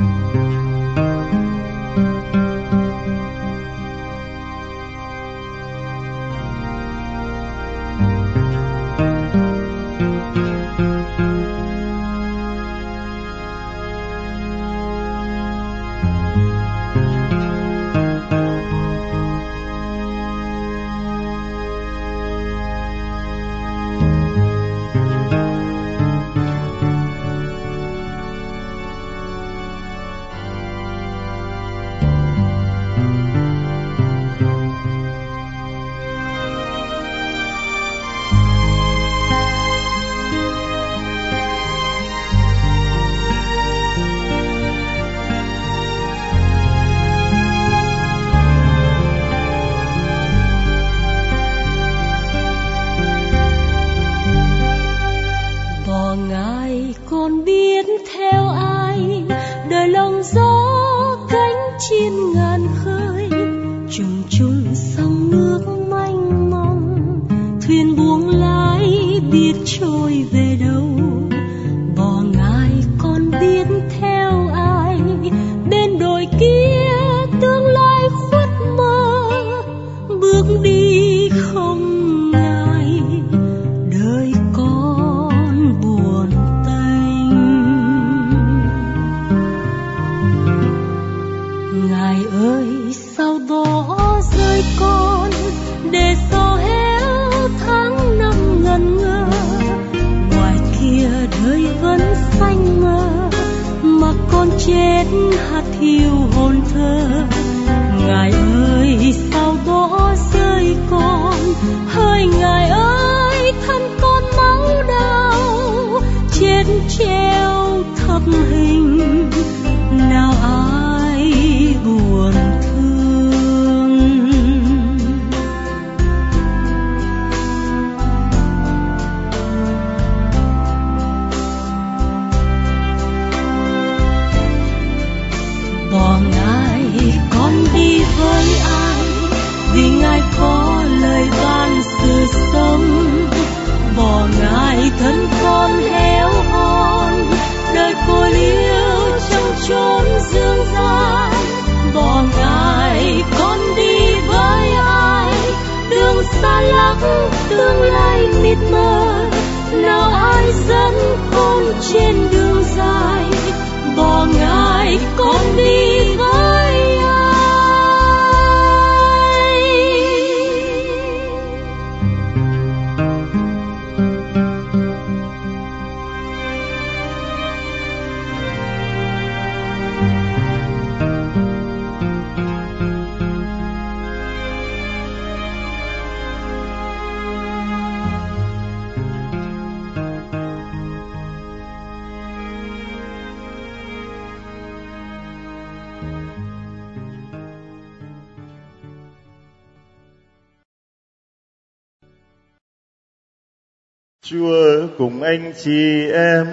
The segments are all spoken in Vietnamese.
Chúa cùng anh chị em.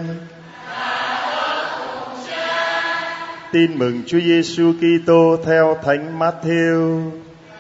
Tin mừng Chúa Giêsu Kitô theo Thánh Mát-thêu.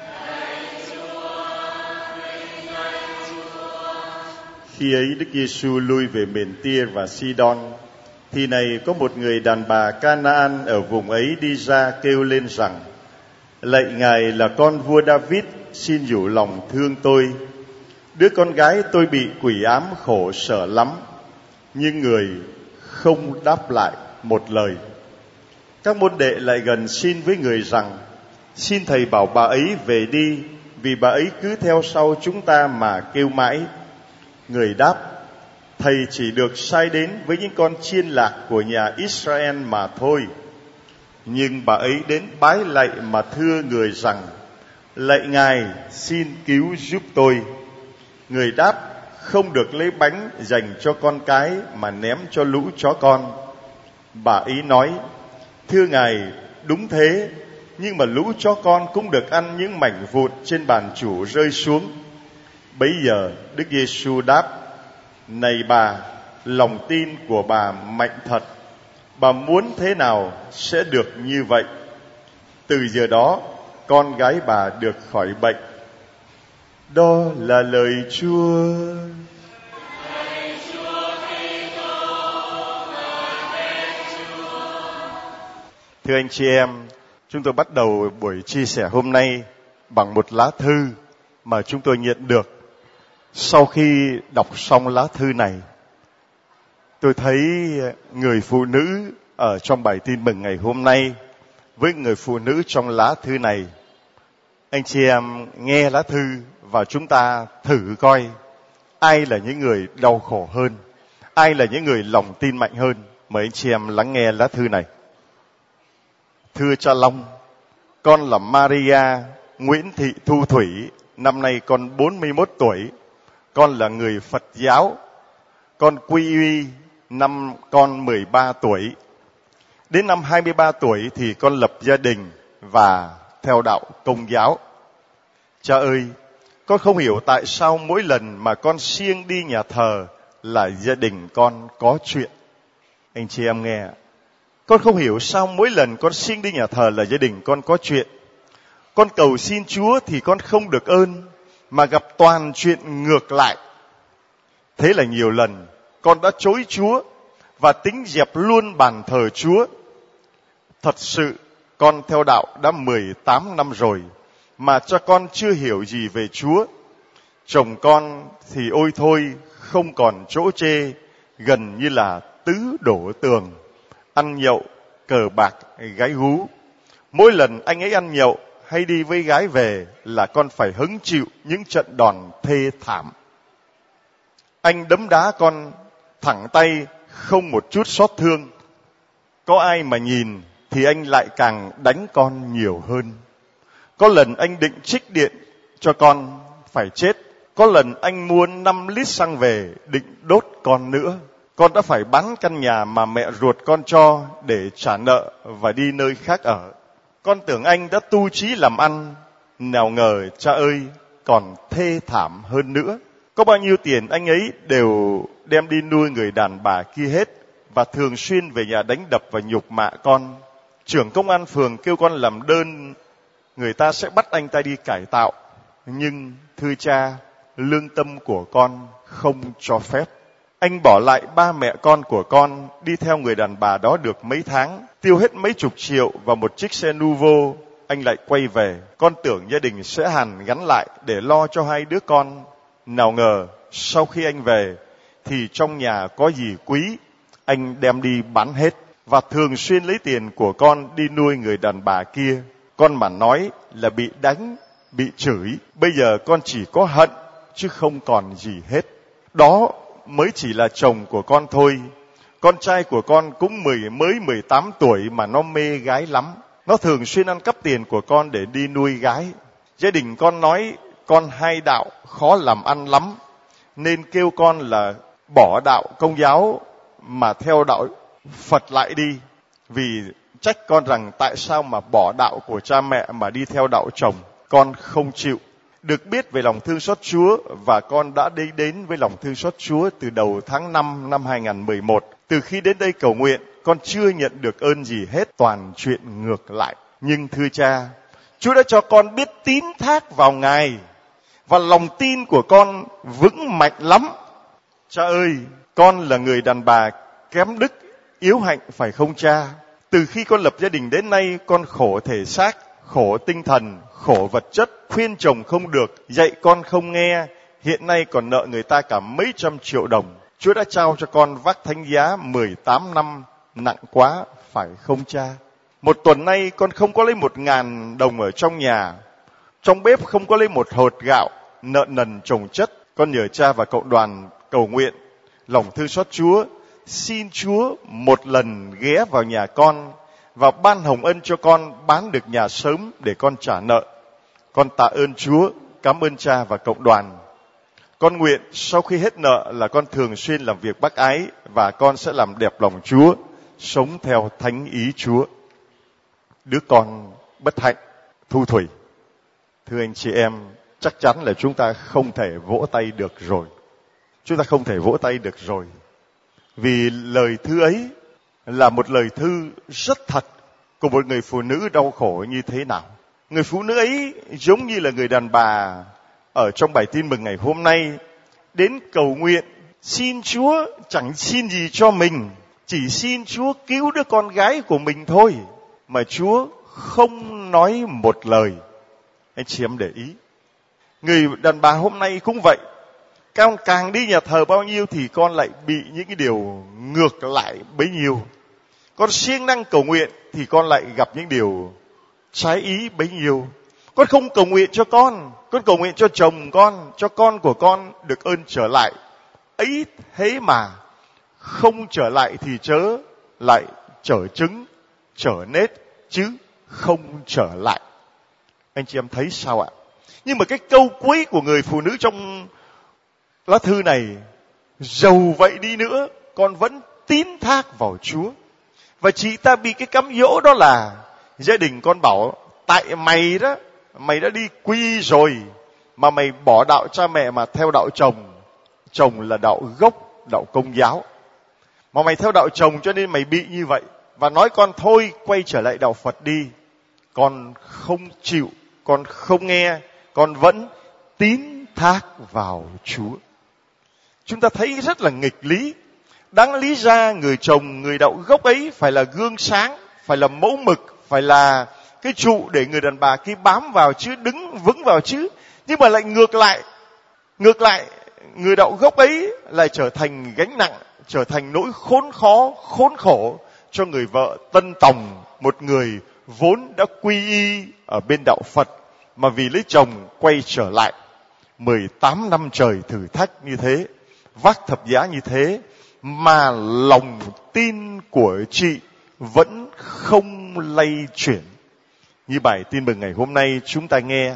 Khi ấy Đức Giêsu lui về miền Tia và Sidon, thì này có một người đàn bà Canaan ở vùng ấy đi ra kêu lên rằng: Lạy Ngài là con vua David, xin dịu lòng thương tôi. Đứa con gái tôi bị quỷ ám khổ sở lắm. Nhưng người không đáp lại một lời. Các môn đệ lại gần xin với người rằng: Xin thầy bảo bà ấy về đi, vì bà ấy cứ theo sau chúng ta mà kêu mãi. Người đáp: Thầy chỉ được sai đến với những con chiên lạc của nhà Israel mà thôi. Nhưng bà ấy đến bái lạy mà thưa người rằng: Lạy Ngài, xin cứu giúp tôi. Người đáp: Không được lấy bánh dành cho con cái mà ném cho lũ chó con. Bà ấy nói: Thưa Ngài, đúng thế, nhưng mà lũ chó con cũng được ăn những mảnh vụn trên bàn chủ rơi xuống. Bấy giờ Đức Giêsu đáp: Này bà, lòng tin của bà mạnh thật. Bà muốn thế nào sẽ được như vậy. Từ giờ đó, con gái bà được khỏi bệnh. Đó là lời Chúa. Thưa anh chị em, chúng tôi bắt đầu buổi chia sẻ hôm nay bằng một lá thư mà chúng tôi nhận được. Sau khi đọc xong lá thư này, tôi thấy người phụ nữ ở trong bài tin mừng ngày hôm nay với người phụ nữ trong lá thư này. Anh chị em nghe lá thư và chúng ta thử coi ai là những người đau khổ hơn, ai là những người lòng tin mạnh hơn. Mời anh chị em lắng nghe lá thư này. Thưa cha Long, con là Maria Nguyễn Thị Thu Thủy, năm nay con 41 tuổi. Con là người Phật giáo. Con quy y năm con 13 tuổi. Đến năm 23 tuổi thì con lập gia đình và theo đạo Công giáo. Cha ơi, con không hiểu tại sao mỗi lần mà con siêng đi nhà thờ là gia đình con có chuyện. Anh chị em nghe, con không hiểu sao mỗi lần con siêng đi nhà thờ là gia đình con có chuyện. Con cầu xin Chúa thì con không được ơn, mà gặp toàn chuyện ngược lại. Thế là nhiều lần con đã chối Chúa và tính dẹp luôn bàn thờ Chúa. Thật sự con theo đạo đã 18 năm rồi mà cha con chưa hiểu gì về Chúa. Chồng con thì ôi thôi không còn chỗ chê, gần như là tứ đổ tường, ăn nhậu, cờ bạc, gái gú. Mỗi lần anh ấy ăn nhậu hay đi với gái về là con phải hứng chịu những trận đòn thê thảm. Anh đấm đá con thẳng tay, không một chút xót thương. Có ai mà nhìn thì anh lại càng đánh con nhiều hơn. Có lần anh định trích điện cho con phải chết. Có lần anh mua 5 lít xăng về định đốt con nữa. Con đã phải bán căn nhà mà mẹ ruột con cho để trả nợ và đi nơi khác ở. Con tưởng anh đã tu chí làm ăn, nào ngờ cha ơi còn thê thảm hơn nữa. Có bao nhiêu tiền anh ấy đều đem đi nuôi người đàn bà kia hết, và thường xuyên về nhà đánh đập và nhục mạ con. Trưởng công an phường kêu con làm đơn, người ta sẽ bắt anh ta đi cải tạo. Nhưng thưa cha, lương tâm của con không cho phép. Anh bỏ lại ba mẹ con của con đi theo người đàn bà đó được mấy tháng, tiêu hết mấy chục triệu vào một chiếc xe Nuvo. Anh lại quay về. Con tưởng gia đình sẽ hàn gắn lại để lo cho hai đứa con. Nào ngờ sau khi anh về thì trong nhà có gì quý anh đem đi bán hết, và thường xuyên lấy tiền của con đi nuôi người đàn bà kia. Con mà nói là bị đánh, bị chửi. Bây giờ con chỉ có hận chứ không còn gì hết. Đó mới chỉ là chồng của con thôi. Con trai của con cũng mới 18 tuổi mà nó mê gái lắm. Nó thường xuyên ăn cắp tiền của con để đi nuôi gái. Gia đình con nói con hai đạo khó làm ăn lắm, nên kêu con là bỏ đạo Công giáo mà theo đạo Phật lại đi. Vì trách con rằng tại sao mà bỏ đạo của cha mẹ mà đi theo đạo chồng. Con không chịu. Được biết về lòng thương xót Chúa, và con đã đi đến với lòng thương xót Chúa từ đầu tháng 5 năm 2011. Từ khi đến đây cầu nguyện, con chưa nhận được ơn gì hết, toàn chuyện ngược lại. Nhưng thưa cha, Chúa đã cho con biết tín thác vào Ngài, và lòng tin của con vững mạnh lắm. Cha ơi, con là người đàn bà kém đức, yếu hạnh phải không cha? Từ khi con lập gia đình đến nay, con khổ thể xác, khổ tinh thần, khổ vật chất, khuyên chồng không được, dạy con không nghe, hiện nay còn nợ người ta cả mấy trăm triệu đồng. Chúa đã trao cho con vác thánh giá 18 năm, nặng quá, phải không cha? Một tuần nay con không có lấy 1.000 đồng ở trong nhà, trong bếp không có lấy một hột gạo, nợ nần chồng chất. Con nhờ cha và cộng đoàn cầu nguyện lòng thương xót Chúa, xin Chúa một lần ghé vào nhà con và ban hồng ân cho con bán được nhà sớm để con trả nợ. Con tạ ơn Chúa, cảm ơn cha và cộng đoàn. Con nguyện sau khi hết nợ là con thường xuyên làm việc bác ái, và con sẽ làm đẹp lòng Chúa, sống theo thánh ý Chúa. Đứa con bất hạnh Thu Thủy. Thưa anh chị em, chắc chắn là chúng ta không thể vỗ tay được rồi. Chúng ta không thể vỗ tay được rồi. Vì lời thư ấy là một lời thư rất thật của một người phụ nữ đau khổ như thế nào. Người phụ nữ ấy giống như là người đàn bà ở trong bài tin mừng ngày hôm nay, đến cầu nguyện xin Chúa, chẳng xin gì cho mình, chỉ xin Chúa cứu đứa con gái của mình thôi. mà Chúa không nói một lời. Anh chị em để ý, người đàn bà hôm nay cũng vậy. Con càng đi nhà thờ bao nhiêu thì con lại bị những cái điều ngược lại bấy nhiêu. Con siêng năng cầu nguyện thì con lại gặp những điều trái ý bấy nhiêu. Con không cầu nguyện cho con cầu nguyện cho chồng con, cho con của con được ơn trở lại. Ấy thế mà không trở lại thì chớ lại trở trứng, trở nết, chứ không trở lại. Anh chị em thấy sao ạ? Nhưng mà cái câu cuối của người phụ nữ trong lá thư này, dầu vậy đi nữa, con vẫn tín thác vào Chúa. Và chị ta bị cái cám dỗ đó là gia đình con bảo, tại mày đó, mày đã đi quy rồi, mà mày bỏ đạo cha mẹ mà theo đạo chồng. Chồng là đạo gốc, đạo Công giáo. Mà mày theo đạo chồng cho nên mày bị như vậy. Và nói con thôi, quay trở lại đạo Phật đi. Con không chịu, con không nghe, con vẫn tín thác vào Chúa. Chúng ta thấy rất là nghịch lý. Đáng lý ra người chồng, người đạo gốc ấy phải là gương sáng, phải là mẫu mực, phải là cái trụ để người đàn bà kia bám vào chứ, đứng vững vào chứ. Nhưng mà lại ngược lại, người đạo gốc ấy lại trở thành gánh nặng, trở thành nỗi khốn khổ cho người vợ tân tòng, một người vốn đã quy y ở bên đạo Phật, mà vì lấy chồng quay trở lại. 18 năm trời thử thách như thế, vác thập giá như thế, mà lòng tin của chị vẫn không lay chuyển. Như bài tin mừng ngày hôm nay chúng ta nghe,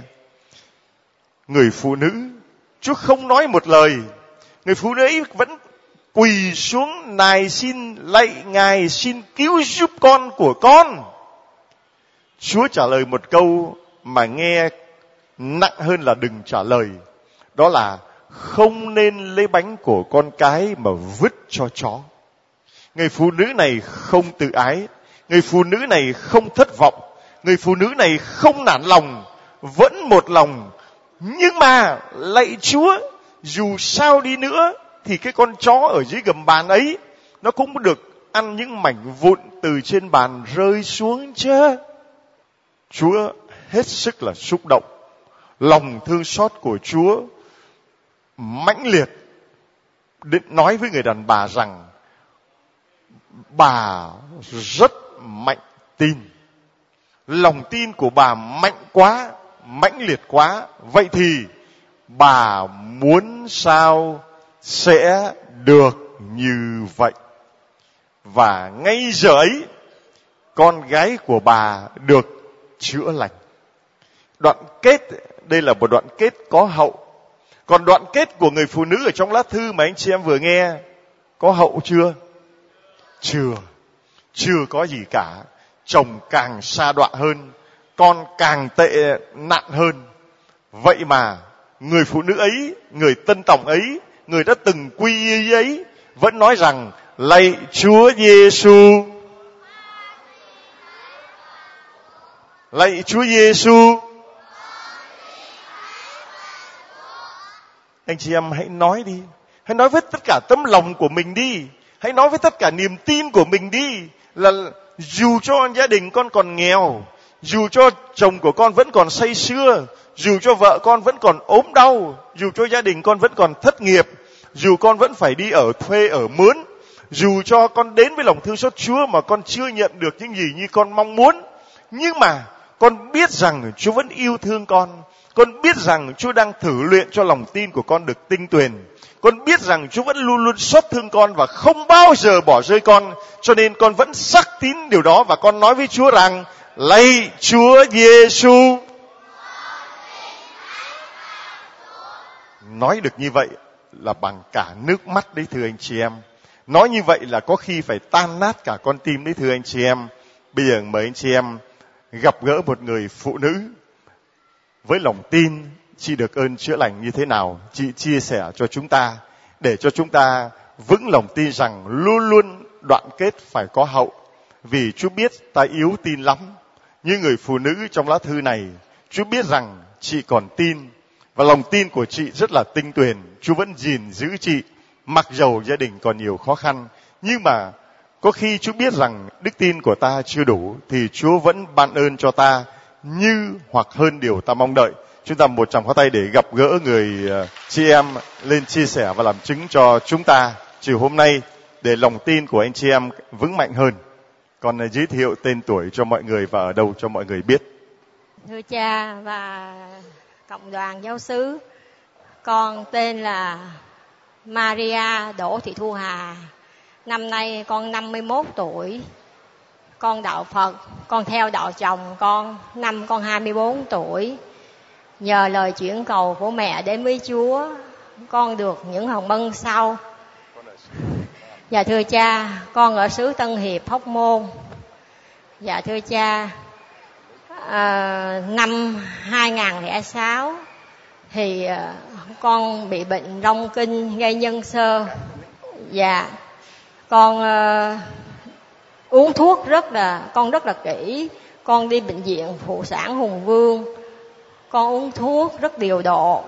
người phụ nữ, Chúa không nói một lời, người phụ nữ ấy vẫn quỳ xuống nài xin, lạy Ngài xin cứu giúp con của con. Chúa trả lời một câu mà nghe nặng hơn là đừng trả lời, đó là không nên lấy bánh của con cái mà vứt cho chó. Người phụ nữ này không tự ái, người phụ nữ này không thất vọng, người phụ nữ này không nản lòng, vẫn một lòng. Nhưng mà lạy Chúa, dù sao đi nữa thì cái con chó ở dưới gầm bàn ấy nó cũng được ăn những mảnh vụn từ trên bàn rơi xuống chứ. Chúa hết sức là xúc động. Lòng thương xót của Chúa mãnh liệt nói với người đàn bà rằng bà rất mạnh tin. Lòng tin của bà mạnh quá, mãnh liệt quá. Vậy thì bà muốn sao sẽ được như vậy. Và ngay giờ ấy, con gái của bà được chữa lành. Đoạn kết, đây là một đoạn kết có hậu. Còn đoạn kết của người phụ nữ ở trong lá thư mà anh chị em vừa nghe, có hậu chưa? Chưa có gì cả. Chồng càng sa đọa hơn, con càng tệ nạn hơn. Vậy mà người phụ nữ ấy, người tân tòng ấy, người đã từng quy y ấy, vẫn nói rằng lạy Chúa Giêsu, lạy Chúa Giêsu. Anh chị em hãy nói đi, hãy nói với tất cả tấm lòng của mình đi, hãy nói với tất cả niềm tin của mình đi, là dù cho gia đình con còn nghèo, dù cho chồng của con vẫn còn say sưa, dù cho vợ con vẫn còn ốm đau, dù cho gia đình con vẫn còn thất nghiệp, dù con vẫn phải đi ở thuê ở mướn, dù cho con đến với lòng thương xót Chúa mà con chưa nhận được những gì như con mong muốn, nhưng mà con biết rằng Chúa vẫn yêu thương con biết rằng Chúa đang thử luyện cho lòng tin của con được tinh tuyền, con biết rằng Chúa vẫn luôn luôn xót thương con và không bao giờ bỏ rơi con, cho nên con vẫn xác tín điều đó và con nói với Chúa rằng lạy Chúa Giêsu. Nói được như vậy là bằng cả nước mắt đấy thưa anh chị em. Nói như vậy là có khi phải tan nát cả con tim đấy thưa anh chị em. Bây giờ mời anh chị em gặp gỡ một người phụ nữ với lòng tin chị được ơn chữa lành như thế nào. Chị chia sẻ cho chúng ta để cho chúng ta vững lòng tin rằng luôn luôn đoạn kết phải có hậu. Vì Chúa biết ta yếu tin lắm. Như người phụ nữ trong lá thư này, Chúa biết rằng chị còn tin và lòng tin của chị rất là tinh tuyền. Chúa vẫn gìn giữ chị mặc dầu gia đình còn nhiều khó khăn, nhưng mà Có khi Chúa biết rằng đức tin của ta chưa đủ thì Chúa vẫn ban ơn cho ta như hoặc hơn điều ta mong đợi. Chúng ta một tràng pháo tay để gặp gỡ người chị em lên chia sẻ và làm chứng cho chúng ta chiều hôm nay để lòng tin của anh chị em vững mạnh hơn. Con giới thiệu tên tuổi cho mọi người và ở đâu cho mọi người biết. Thưa cha và cộng đoàn giáo xứ, con tên là Maria Đỗ Thị Thu Hà. Năm nay con 51 tuổi. Con đạo Phật, con theo đạo chồng con, năm con 24 tuổi. Nhờ lời chuyển cầu của mẹ đến với Chúa, con được những hồng ân sau. Dạ thưa cha, con ở xứ Tân Hiệp, Hóc Môn. Dạ thưa cha, năm 2006 thì con bị bệnh rong kinh gây nhân xơ. Dạ, con uống thuốc con rất là kỹ. Con đi bệnh viện phụ sản Hùng Vương, con uống thuốc rất điều độ,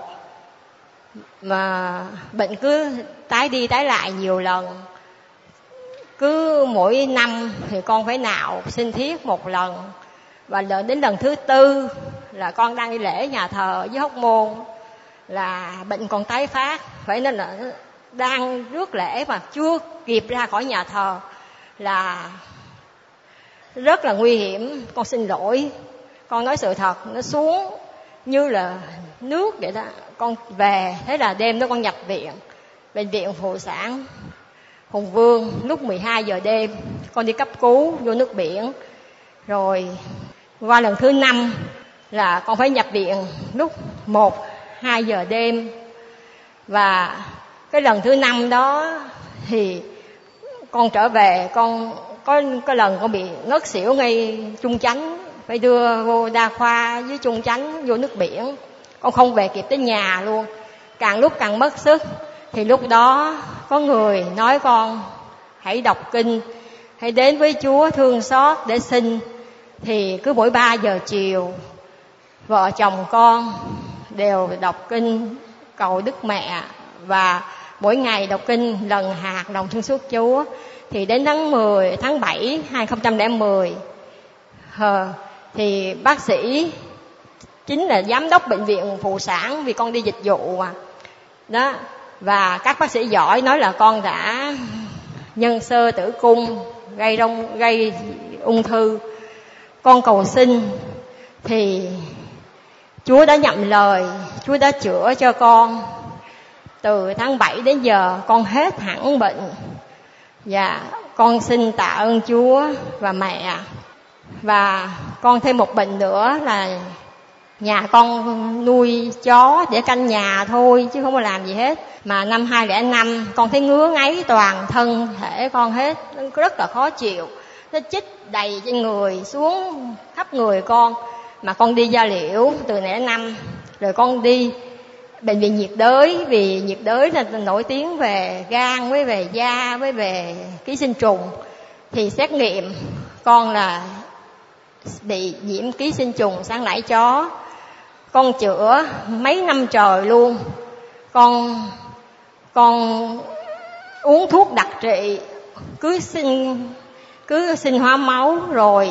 mà bệnh cứ tái đi tái lại nhiều lần. Cứ mỗi năm thì con phải nạo sinh thiết một lần, và đến lần thứ 4 là con đang đi lễ nhà thờ với Hóc Môn là bệnh còn tái phát, vậy nên là đang rước lễ mà chưa kịp ra khỏi nhà thờ là rất là nguy hiểm. Con xin lỗi, con nói sự thật, nó xuống như là nước vậy đó. Con về, thế là đêm đó con nhập viện, bệnh viện phụ sản Hùng Vương. Lúc 12 giờ đêm con đi cấp cứu vô nước biển. Rồi qua lần thứ 5 là con phải nhập viện lúc 1-2 giờ đêm. Và cái lần thứ 5 đó thì con trở về, con có lần con bị ngất xỉu ngay Trung Chánh, phải đưa vô đa khoa với Trung Chánh vô nước biển. Con không về kịp tới nhà luôn, càng lúc càng mất sức. Thì lúc đó có người nói con hãy đọc kinh, hãy đến với Chúa thương xót để xin. Thì cứ mỗi 3 giờ chiều, vợ chồng con đều đọc kinh cầu Đức Mẹ, và mỗi ngày đọc kinh lần hạt lòng thương xót Chúa. Thì đến tháng 7 2010 thì bác sĩ chính là giám đốc bệnh viện phụ sản, vì con đi dịch vụ đó, và các bác sĩ giỏi nói là con đã nhân xơ tử cung, gây ung thư. Con cầu xin thì Chúa đã nhậm lời, Chúa đã chữa cho con. Từ tháng 7 đến giờ con hết hẳn bệnh. Và con xin tạ ơn Chúa và mẹ. Và con thêm một bệnh nữa là nhà con nuôi chó để canh nhà thôi chứ không có làm gì hết. Mà năm 2005 con thấy ngứa ngáy toàn thân thể con hết, rất là khó chịu. Nó chích đầy trên người xuống khắp người con. Mà con đi da liễu từ 2005, rồi con đi bệnh viện nhiệt đới, vì nhiệt đới là nổi tiếng về gan với về da với về ký sinh trùng. Thì xét nghiệm con là bị nhiễm ký sinh trùng sang nải chó. Con chữa mấy năm trời luôn. Con uống thuốc đặc trị, cứ xin hóa máu, rồi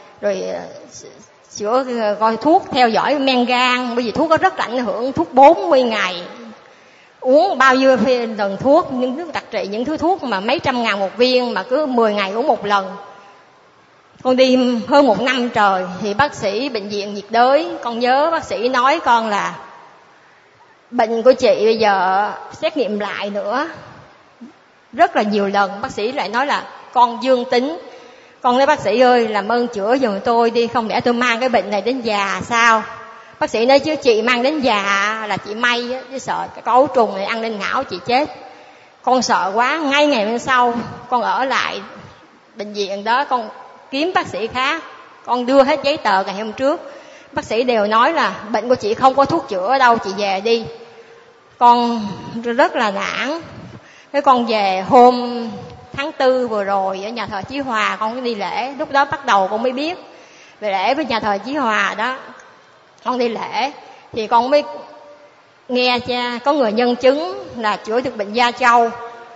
chữa, coi thuốc theo dõi men gan, bởi vì thuốc có rất là ảnh hưởng. Thuốc 40 ngày uống bao nhiêu lần thuốc, những thuốc đặc trị, những thứ thuốc mà mấy trăm ngàn một viên, mà cứ 10 ngày uống một lần. Con đi hơn 1 năm trời thì bác sĩ bệnh viện nhiệt đới, con nhớ bác sĩ nói con là bệnh của chị bây giờ xét nghiệm lại nữa rất là nhiều lần, bác sĩ lại nói là con dương tính. Con nói bác sĩ ơi, làm ơn chữa giùm tôi đi, không lẽ tôi mang cái bệnh này đến già sao? Bác sĩ nói chứ chị mang đến già là chị may á, chứ sợ cái ấu trùng này ăn lên não chị chết. Con sợ quá, ngay ngày hôm sau con ở lại bệnh viện đó, con kiếm bác sĩ khác, con đưa hết giấy tờ ngày hôm trước. Bác sĩ đều nói là bệnh của chị không có thuốc chữa đâu, chị về đi. Con rất là nản. Thế con về hôm tháng 4 vừa rồi ở nhà thờ Chí Hòa, con đi lễ. Lúc đó bắt đầu con mới biết về lễ với nhà thờ Chí Hòa đó. Con đi lễ thì con mới nghe có người nhân chứng là chữa được bệnh da trâu.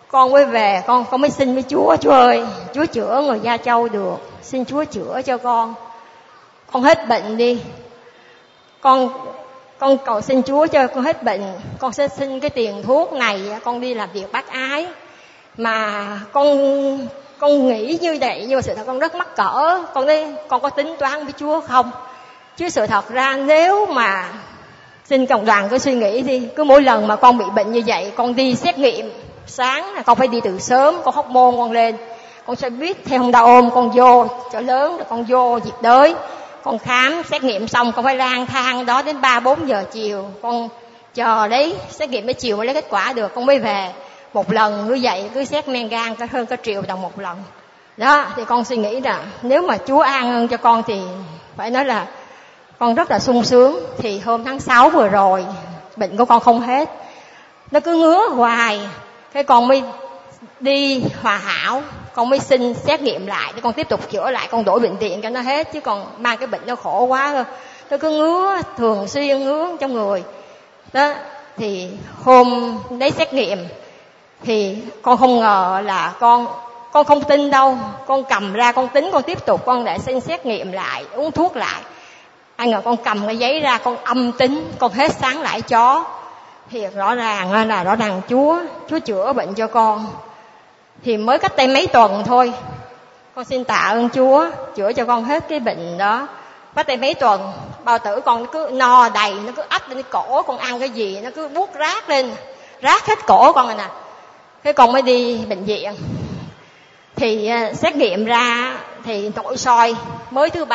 con mới về, con mới xin với Chúa: Chúa ơi, Chúa chữa người Gia Châu được, xin Chúa chữa cho con hết bệnh đi. Con cầu xin Chúa cho con hết bệnh, con sẽ xin cái tiền thuốc này, con đi làm việc bác ái. Mà con nghĩ như vậy, nhưng mà sự thật con rất mắc cỡ. Con nói con có tính toán với Chúa không? Chứ sự thật ra nếu mà xin cộng đoàn cứ suy nghĩ đi, cứ mỗi lần mà con bị bệnh như vậy, con đi xét nghiệm sáng là con phải đi từ sớm, con hóc môn con lên, con sẽ biết theo Honda ôm con vô chợ lớn, rồi con vô nhiệt đới, con khám xét nghiệm xong con phải lang thang đó đến 3-4 giờ chiều, con chờ đấy xét nghiệm đến chiều mới lấy kết quả được, con mới về. Một lần như vậy cứ xét men gan có hơn cả triệu đồng một lần đó. Thì con suy nghĩ là nếu mà Chúa an ơn cho con thì phải nói là con rất là sung sướng. Thì hôm tháng 6 vừa rồi bệnh của con không hết, nó cứ ngứa hoài. Cái con mới đi Hòa Hảo, con mới xin xét nghiệm lại để con tiếp tục chữa lại, con đổi bệnh viện cho nó hết. Chứ còn mang cái bệnh nó khổ quá thôi, nó cứ ngứa thường xuyên, ngứa trong người đó. Thì hôm lấy xét nghiệm thì con không ngờ là con không tin đâu, con cầm ra con tính, con tiếp tục con lại xin xét nghiệm lại, uống thuốc lại. Ai ngờ con cầm cái giấy ra con âm tính, con hết sáng lại chó. Thì rõ ràng Chúa chữa bệnh cho con. Thì mới cách đây mấy tuần thôi, con xin tạ ơn Chúa chữa cho con hết cái bệnh đó. Cách đây mấy tuần bao tử con nó cứ no đầy, nó cứ ách lên cổ, con ăn cái gì nó cứ buốt rát lên, rát hết cổ con rồi nè. Thế con mới đi bệnh viện thì xét nghiệm ra thì nội soi mới thứ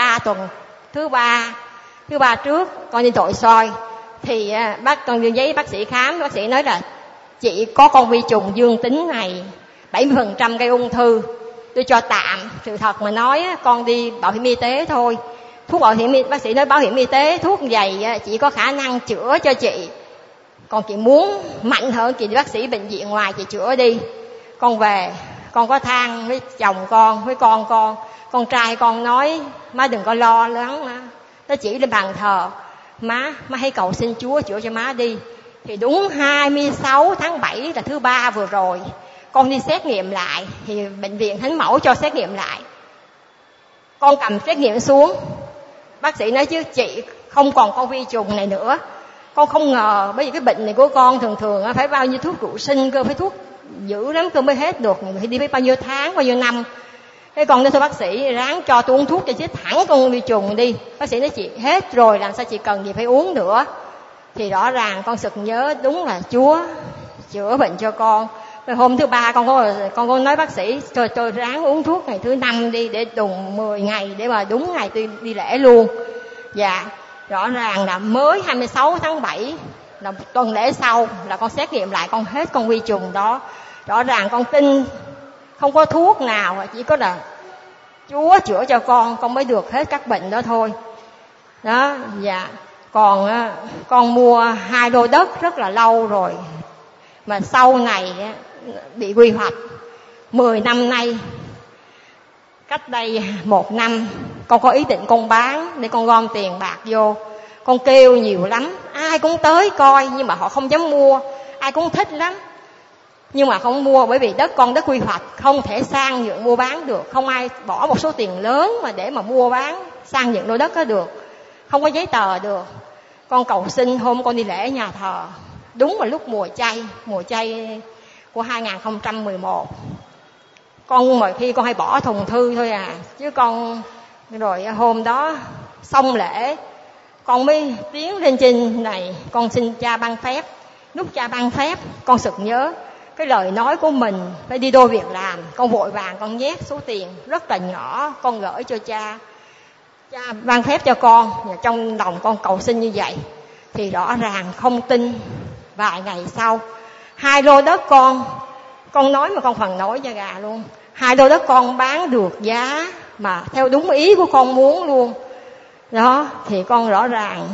ba trước con đi nội soi thì con giấy bác sĩ khám, bác sĩ nói là chị có con vi trùng dương tính này, 70% gây ung thư, tôi cho tạm. Sự thật mà nói con đi bảo hiểm y tế thôi, thuốc bác sĩ nói bảo hiểm y tế thuốc dày chị có khả năng chữa cho chị, còn chị muốn mạnh hơn chị đi bác sĩ bệnh viện ngoài chị chữa đi. Con về con có than với chồng con, với con trai con nói má đừng có lo lắng, nó chỉ lên bàn thờ, má hãy cầu xin Chúa chữa cho má đi. Thì đúng 26 tháng 7 là thứ ba vừa rồi con đi xét nghiệm lại, thì bệnh viện Thánh Mẫu cho xét nghiệm lại. Con cầm xét nghiệm xuống, bác sĩ nói chứ chị không còn con vi trùng này nữa. Con không ngờ, bởi vì cái bệnh này của con thường phải bao nhiêu thuốc trụ sinh cơ, phải thuốc dữ lắm cơ mới hết được, phải đi bao nhiêu tháng, bao nhiêu năm. Thế con nói thôi bác sĩ ráng cho tôi uống thuốc cho chết thẳng con vi trùng đi. Bác sĩ nói chị hết rồi, làm sao chị cần gì phải uống nữa. Thì rõ ràng con sực nhớ đúng là Chúa chữa bệnh cho con. Rồi hôm thứ ba con nói bác sĩ tôi ráng uống thuốc ngày thứ 5 đi, để đùng 10 ngày để mà đúng ngày tôi đi lễ luôn. Dạ, rõ ràng là mới 26 tháng 7 là tuần lễ sau là con xét nghiệm lại con hết con vi trùng đó. Rõ ràng con tin không có thuốc nào, chỉ có là Chúa chữa cho con mới được hết các bệnh đó thôi. Đó, dạ. Còn con mua 2 lô đất rất là lâu rồi, mà sau này bị quy hoạch 10 năm nay. Cách đây 1 năm con có ý định con bán để con gom tiền bạc vô. Con kêu nhiều lắm, ai cũng tới coi nhưng mà họ không dám mua. Ai cũng thích lắm nhưng mà không mua, bởi vì đất quy hoạch không thể sang nhượng mua bán được. Không ai bỏ một số tiền lớn mà để mà mua bán sang nhượng lô đất đó được, không có giấy tờ được. Con cầu xin hôm con đi lễ nhà thờ, đúng là lúc mùa chay của 2011. Con mọi khi con hay bỏ thùng thư thôi à, chứ con rồi hôm đó xong lễ con mới tiến lên trên này, con xin cha ban phép. Lúc cha ban phép con sực nhớ cái lời nói của mình phải đi đôi việc làm. Con vội vàng con nhét số tiền rất là nhỏ, con gửi cho cha ban phép cho con. Và trong lòng con cầu xin như vậy. Thì rõ ràng không tin, vài ngày sau 2 lô đất con nói mà con phần nổi da gà luôn. 2 lô đất con bán được giá mà theo đúng ý của con muốn luôn. Đó, thì con rõ ràng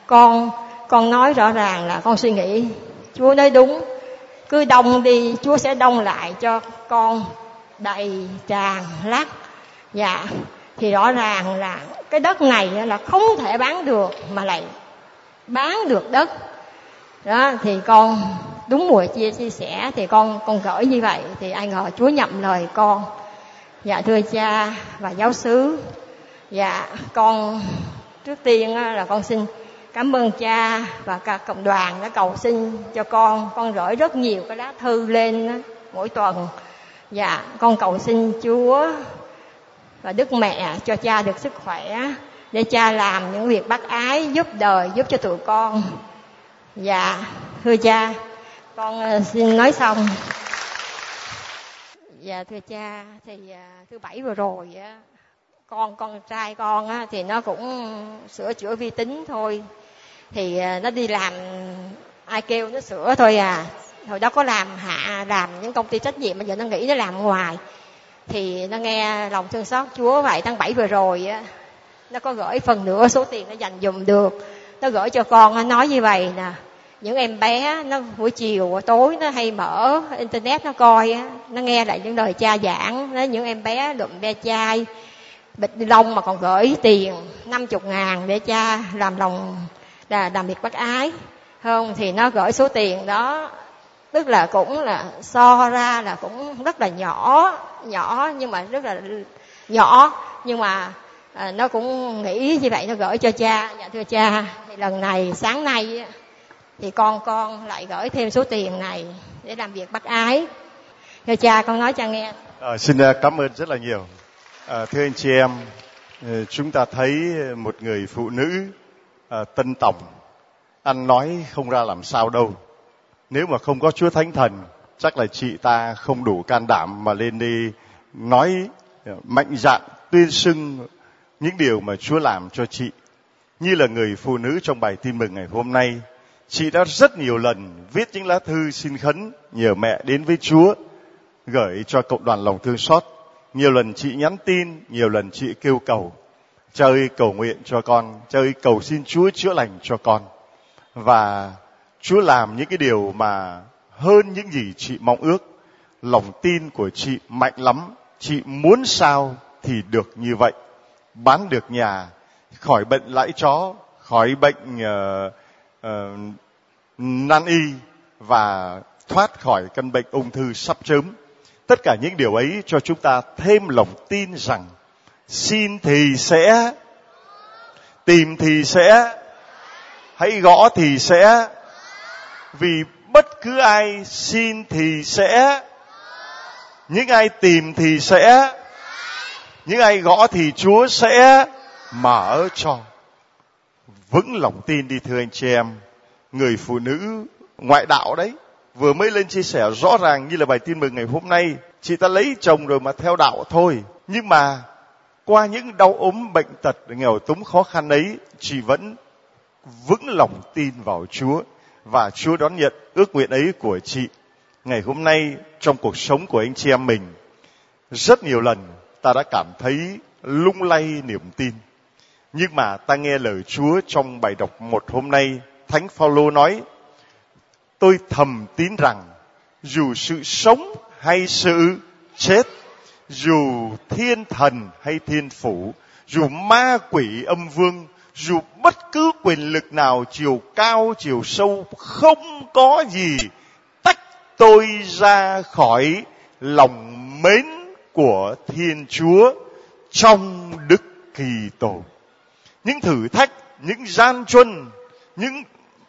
con nói rõ ràng là con suy nghĩ Chúa nói đúng, cứ đông đi Chúa sẽ đông lại cho con đầy tràn lắc. Dạ, thì rõ ràng là cái đất này là không thể bán được mà lại bán được đất. Đó, thì con đúng mùa chia sẻ thì con gửi như vậy, thì ai ngờ Chúa nhậm lời con. Dạ thưa cha và giáo xứ, dạ con trước tiên là con xin cảm ơn cha và cả cộng đoàn đã cầu xin cho con gửi rất nhiều cái lá thư lên mỗi tuần. Dạ con cầu xin Chúa và Đức Mẹ cho cha được sức khỏe để cha làm những việc bác ái, giúp đời, giúp cho tụi con. Dạ thưa cha, con xin nói xong. Dạ thưa cha, thì thứ Bảy vừa rồi con trai con thì nó cũng sửa chữa vi tính thôi, thì nó đi làm ai kêu nó sửa thôi à. Hồi đó có làm những công ty trách nhiệm, bây giờ nó nghĩ nó làm ngoài. Thì nó nghe lòng thương xót Chúa vậy, tháng 7 vừa rồi nó có gửi phần nửa số tiền nó dành dùm được, nó gửi cho con. Nó nói như vậy nè: những em bé nó buổi chiều tối nó hay mở internet nó coi, nó nghe lại những lời cha giảng. Nó những em bé đụng ve chai, bịch ni lông mà còn gửi tiền 50.000 để cha làm việc bác ái không. Thì nó gửi số tiền đó, tức là cũng là so ra là cũng rất là nhỏ nhưng mà rất là nhỏ, nhưng mà nó cũng nghĩ như vậy, nó gửi cho cha. Dạ thưa cha, thì lần này sáng nay thì con lại gửi thêm số tiền này để làm việc bác ái. Thưa cha, con nói cha nghe. Xin cảm ơn rất là nhiều. Thưa anh chị em, chúng ta thấy một người phụ nữ tân tòng, ăn nói không ra làm sao đâu. Nếu mà không có Chúa Thánh Thần, chắc là chị ta không đủ can đảm mà lên đi nói mạnh dạn tuyên xưng những điều mà Chúa làm cho chị. Như là người phụ nữ trong bài tin mừng ngày hôm nay, chị đã rất nhiều lần viết những lá thư xin khấn nhờ mẹ đến với Chúa, gửi cho cộng đoàn lòng thương xót. Nhiều lần chị nhắn tin, nhiều lần chị kêu cầu: Cha ơi cầu nguyện cho con, Cha ơi cầu xin Chúa chữa lành cho con. Và Chúa làm những cái điều mà hơn những gì chị mong ước. Lòng tin của chị mạnh lắm, chị muốn sao thì được như vậy. Bán được nhà, khỏi bệnh lãi chó, khỏi bệnh nan y, và thoát khỏi căn bệnh ung thư sắp chớm. Tất cả những điều ấy cho chúng ta thêm lòng tin rằng xin thì sẽ, tìm thì sẽ, hãy gõ thì sẽ. Vì bất cứ ai xin thì sẽ, những ai tìm thì sẽ, những ai gõ thì Chúa sẽ mở cho. Vững lòng tin đi thưa anh chị em. Người phụ nữ ngoại đạo đấy, vừa mới lên chia sẻ rõ ràng như là bài tin mừng ngày hôm nay. Chị ta lấy chồng rồi mà theo đạo thôi. Nhưng mà qua những đau ốm bệnh tật, nghèo túng khó khăn ấy, chị vẫn vững lòng tin vào Chúa. Và Chúa đón nhận ước nguyện ấy của chị. Ngày hôm nay trong cuộc sống của anh chị em mình, rất nhiều lần ta đã cảm thấy lung lay niềm tin. Nhưng mà ta nghe lời Chúa trong bài đọc 1 hôm nay, Thánh Phaolô nói: tôi thầm tin rằng dù sự sống hay sự chết, dù thiên thần hay thiên phủ, dù ma quỷ âm vương, dù bất cứ quyền lực nào chiều cao chiều sâu, không có gì tách tôi ra khỏi lòng mến của Thiên Chúa trong Đức Kitô. Những thử thách, những gian truân, những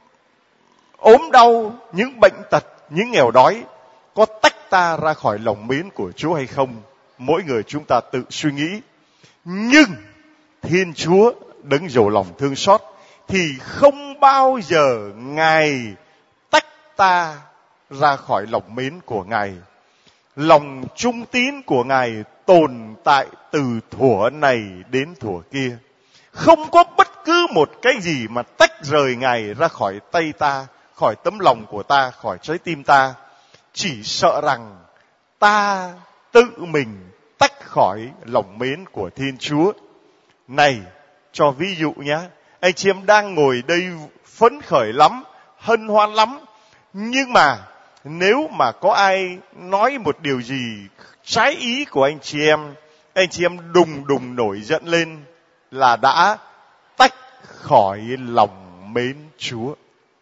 ốm đau, những bệnh tật, những nghèo đói có tách ta ra khỏi lòng mến của Chúa hay không? Mỗi người chúng ta tự suy nghĩ. Nhưng Thiên Chúa đấng giàu lòng thương xót thì không bao giờ Ngài tách ta ra khỏi lòng mến của Ngài. Lòng trung tín của Ngài tồn tại từ thuở này đến thuở kia. Không có bất cứ một cái gì mà tách rời Ngài ra khỏi tay ta, khỏi tấm lòng của ta, khỏi trái tim ta. Chỉ sợ rằng ta tự mình tách khỏi lòng mến của Thiên Chúa. Này, cho ví dụ nhé, anh chị em đang ngồi đây phấn khởi lắm, hân hoan lắm. Nhưng mà nếu mà có ai nói một điều gì trái ý của anh chị em đùng đùng nổi giận lên là đã tách khỏi lòng mến Chúa.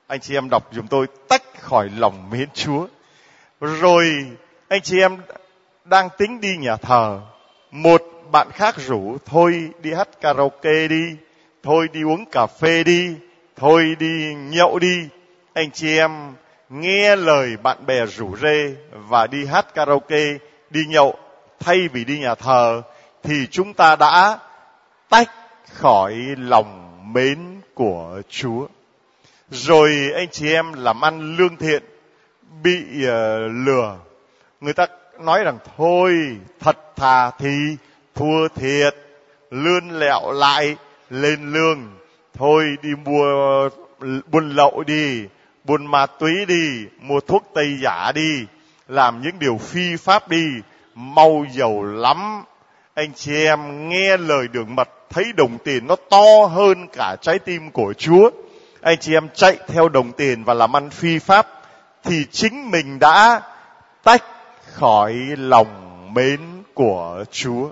Anh chị em đọc giùm tôi, tách khỏi lòng mến Chúa. Rồi anh chị em đang tính đi nhà thờ, một bạn khác rủ, thôi đi hát karaoke đi, thôi đi uống cà phê đi, thôi đi nhậu đi. Anh chị em nghe lời bạn bè rủ rê và đi hát karaoke, đi nhậu thay vì đi nhà thờ, thì chúng ta đã tách khỏi lòng mến của Chúa. Rồi anh chị em làm ăn lương thiện bị lừa, người ta nói rằng thôi thật thà thì thua thiệt, lươn lẹo lại lên lương, thôi đi mua buôn lậu đi, buôn ma túy đi, mua thuốc tây giả đi, làm những điều phi pháp đi, mau giàu lắm. Anh chị em nghe lời đường mật, thấy đồng tiền nó to hơn cả trái tim của Chúa, anh chị em chạy theo đồng tiền và làm ăn phi pháp, thì chính mình đã tách khỏi lòng mến của Chúa.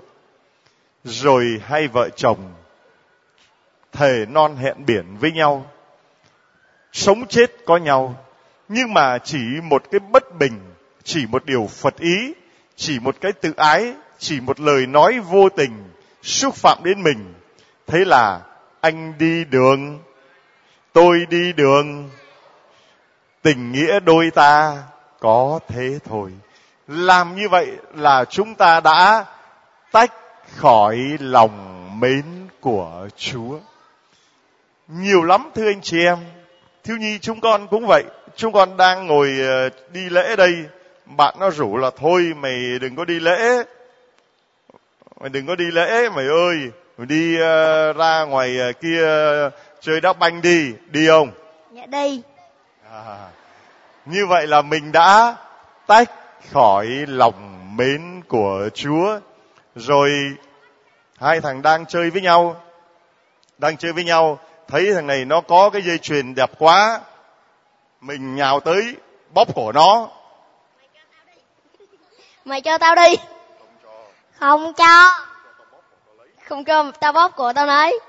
Rồi hai vợ chồng thề non hẹn biển với nhau, sống chết có nhau, nhưng mà chỉ một cái bất bình, chỉ một điều phật ý, chỉ một cái tự ái, chỉ một lời nói vô tình xúc phạm đến mình. Thế là anh đi đường, tôi đi đường, tình nghĩa đôi ta có thế thôi. Làm như vậy là chúng ta đã tách khỏi lòng mến của Chúa. Nhiều lắm thưa anh chị em. Thiếu nhi chúng con cũng vậy. Chúng con đang ngồi đi lễ đây, bạn nó rủ là thôi mày đừng có đi lễ, mày đừng có đi lễ mày ơi, mày đi ra ngoài kia chơi đá banh đi, đi không? Dạ đi. Như vậy là mình đã tách khỏi lòng mến của Chúa. Rồi hai thằng đang chơi với nhau, thấy thằng này nó có cái dây chuyền đẹp quá, mình nhào tới bóp cổ nó. Mày cho tao đi. Không cho tao bóp cổ tao lấy.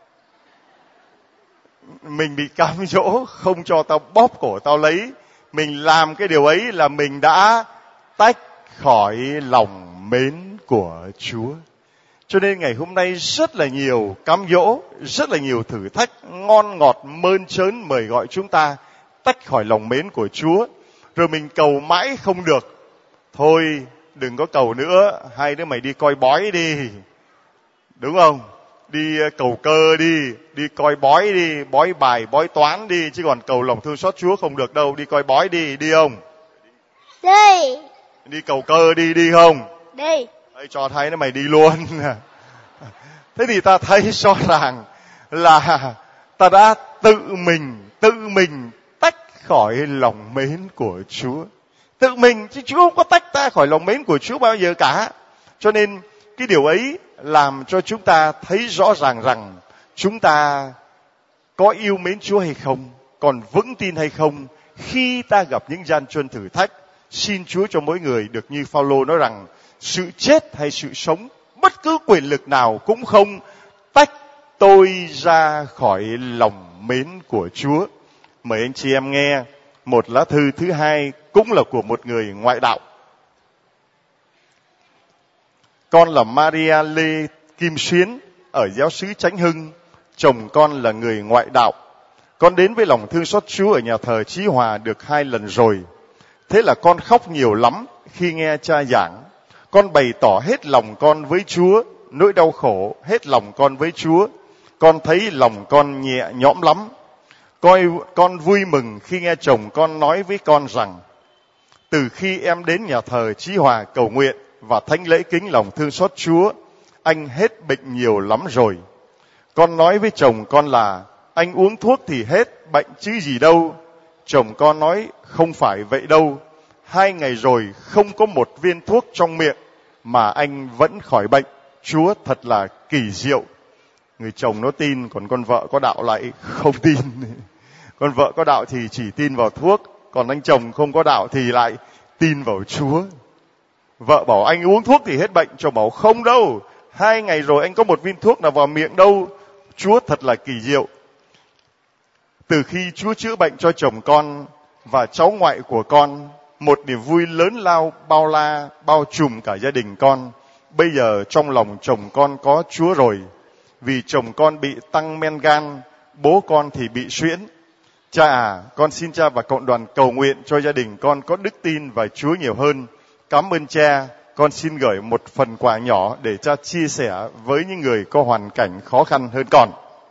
Mình bị cám dỗ không cho tao bóp cổ tao lấy. Mình làm cái điều ấy là mình đã tách khỏi lòng mến của Chúa. Cho nên ngày hôm nay rất là nhiều cám dỗ, rất là nhiều thử thách ngon ngọt mơn trớn mời gọi chúng ta tách khỏi lòng mến của Chúa. Rồi mình cầu mãi không được. Thôi đừng có cầu nữa, hai đứa mày đi coi bói đi, đúng không? Đi cầu cơ đi, đi coi bói đi, bói bài, bói toán đi, chứ còn cầu lòng thương xót Chúa không được đâu. Đi coi bói đi, đi không? Đi. Đi cầu cơ đi, đi không? Đi. Đấy, cho thấy nó mày đi luôn. Thế thì ta thấy rõ ràng là ta đã tự mình tách khỏi lòng mến của Chúa. Tự mình, chứ Chúa không có tách ta khỏi lòng mến của Chúa bao giờ cả. Cho nên cái điều ấy làm cho chúng ta thấy rõ ràng rằng chúng ta có yêu mến Chúa hay không, còn vững tin hay không khi ta gặp những gian truân thử thách. Xin Chúa cho mỗi người được như Phao-lô nói rằng sự chết hay sự sống, bất cứ quyền lực nào cũng không tách tôi ra khỏi lòng mến của Chúa. Mời anh chị em nghe một lá thư thứ hai, cũng là của một người ngoại đạo. Con là Maria Lê Kim Xuyến ở giáo xứ Chánh Hưng. Chồng con là người ngoại đạo. Con đến với lòng thương xót Chúa ở nhà thờ Chí Hòa được 2 lần rồi. Thế là con khóc nhiều lắm khi nghe cha giảng. Con bày tỏ hết lòng con với Chúa, nỗi đau khổ hết lòng con với Chúa. Con thấy lòng con nhẹ nhõm lắm. Con vui mừng khi nghe chồng con nói với con rằng từ khi em đến nhà thờ Chí Hòa cầu nguyện và thánh lễ kính lòng thương xót Chúa, anh hết bệnh nhiều lắm rồi. Con nói với chồng con là anh uống thuốc thì hết bệnh chứ gì đâu. Chồng con nói không phải vậy đâu. 2 ngày rồi không có một viên thuốc trong miệng mà anh vẫn khỏi bệnh. Chúa thật là kỳ diệu. Người chồng nó tin, còn con vợ có đạo lại không tin. Con vợ có đạo thì chỉ tin vào thuốc, còn anh chồng không có đạo thì lại tin vào Chúa. Vợ bảo anh uống thuốc thì hết bệnh, chồng bảo không đâu, 2 ngày rồi anh có một viên thuốc nào vào miệng đâu. Chúa thật là kỳ diệu. Từ khi Chúa chữa bệnh cho chồng con và cháu ngoại của con, một niềm vui lớn lao bao la bao trùm cả gia đình con. Bây giờ trong lòng chồng con có Chúa rồi, vì chồng con bị tăng men gan, bố con thì bị suyễn. Cha à, con xin cha và cộng đoàn cầu nguyện cho gia đình con có đức tin và Chúa nhiều hơn. Cảm ơn cha. Con xin gửi một phần quà nhỏ để cha chia sẻ với những người có hoàn cảnh khó khăn hơn con.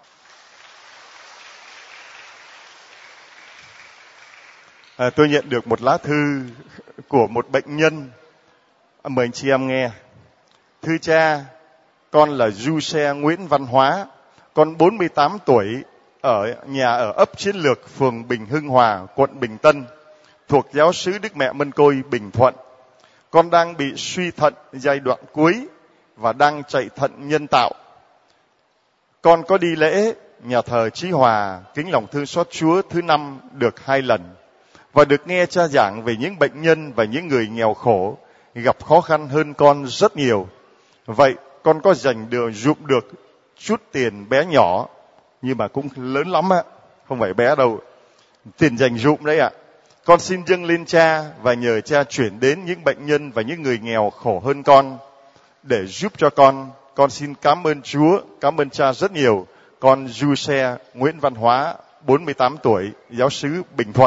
Tôi nhận được một lá thư của một bệnh nhân. Mời anh chị em nghe. Thưa cha, con là Du Xe Nguyễn Văn Hóa. Con 48 tuổi, ở nhà ở ấp Chiến Lược, phường Bình Hưng Hòa, quận Bình Tân, thuộc giáo xứ Đức Mẹ Mân Côi, Bình Thuận. Con đang bị suy thận giai đoạn cuối và đang chạy thận nhân tạo. Con có đi lễ nhà thờ Chí Hòa Kính Lòng Thương Xót Chúa thứ 5 được 2 lần và được nghe cha giảng về những bệnh nhân và những người nghèo khổ gặp khó khăn hơn con rất nhiều. Vậy con có dành giúp được chút tiền bé nhỏ, nhưng mà cũng lớn lắm á, không phải bé đâu, tiền dành dụm đấy ạ. Con xin dâng lên cha và nhờ cha chuyển đến những bệnh nhân và những người nghèo khổ hơn con để giúp cho con. Con xin cảm ơn Chúa, cảm ơn cha rất nhiều. Con Du Xe Nguyễn Văn Hóa, 48 tuổi, giáo xứ Bình Thuận.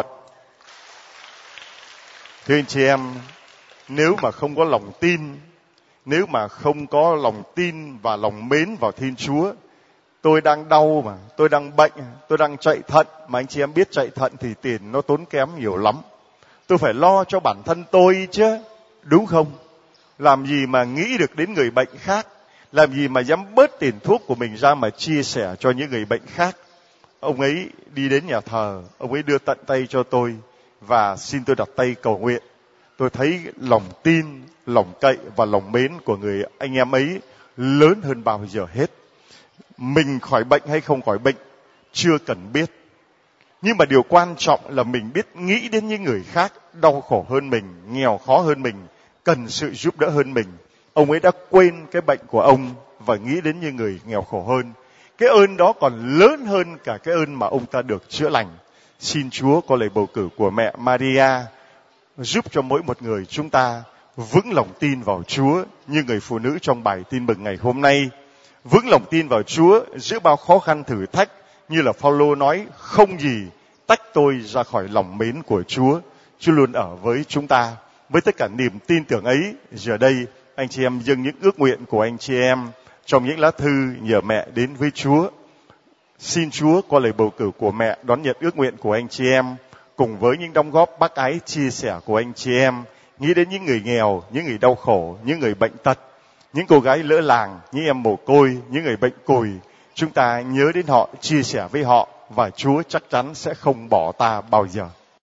Thưa anh chị em, nếu mà không có lòng tin, nếu mà không có lòng tin và lòng mến vào Thiên Chúa, tôi đang đau mà, tôi đang bệnh, tôi đang chạy thận, mà anh chị em biết chạy thận thì tiền nó tốn kém nhiều lắm. Tôi phải lo cho bản thân tôi chứ, đúng không? Làm gì mà nghĩ được đến người bệnh khác, làm gì mà dám bớt tiền thuốc của mình ra mà chia sẻ cho những người bệnh khác. Ông ấy đi đến nhà thờ, ông ấy đưa tận tay cho tôi và xin tôi đặt tay cầu nguyện. Tôi thấy lòng tin, lòng cậy và lòng mến của người anh em ấy lớn hơn bao giờ hết. Mình khỏi bệnh hay không khỏi bệnh chưa cần biết, nhưng mà điều quan trọng là mình biết nghĩ đến những người khác đau khổ hơn mình, nghèo khó hơn mình, cần sự giúp đỡ hơn mình. Ông ấy đã quên cái bệnh của ông và nghĩ đến những người nghèo khổ hơn. Cái ơn đó còn lớn hơn cả cái ơn mà ông ta được chữa lành. Xin Chúa có lời bầu cử của mẹ Maria giúp cho mỗi một người chúng ta vững lòng tin vào Chúa, như người phụ nữ trong bài tin mừng ngày hôm nay. Vững lòng tin vào Chúa giữa bao khó khăn thử thách, như là Phaolô nói, không gì tách tôi ra khỏi lòng mến của Chúa. Chúa luôn ở với chúng ta. Với tất cả niềm tin tưởng ấy, giờ đây anh chị em dâng những ước nguyện của anh chị em trong những lá thư nhờ mẹ đến với Chúa. Xin Chúa qua lời bầu cử của mẹ đón nhận ước nguyện của anh chị em, cùng với những đóng góp bác ái chia sẻ của anh chị em, nghĩ đến những người nghèo, những người đau khổ, những người bệnh tật, những cô gái lỡ làng, những em mồ côi, những người bệnh cùi. Chúng ta nhớ đến họ, chia sẻ với họ, và Chúa chắc chắn sẽ không bỏ ta bao giờ.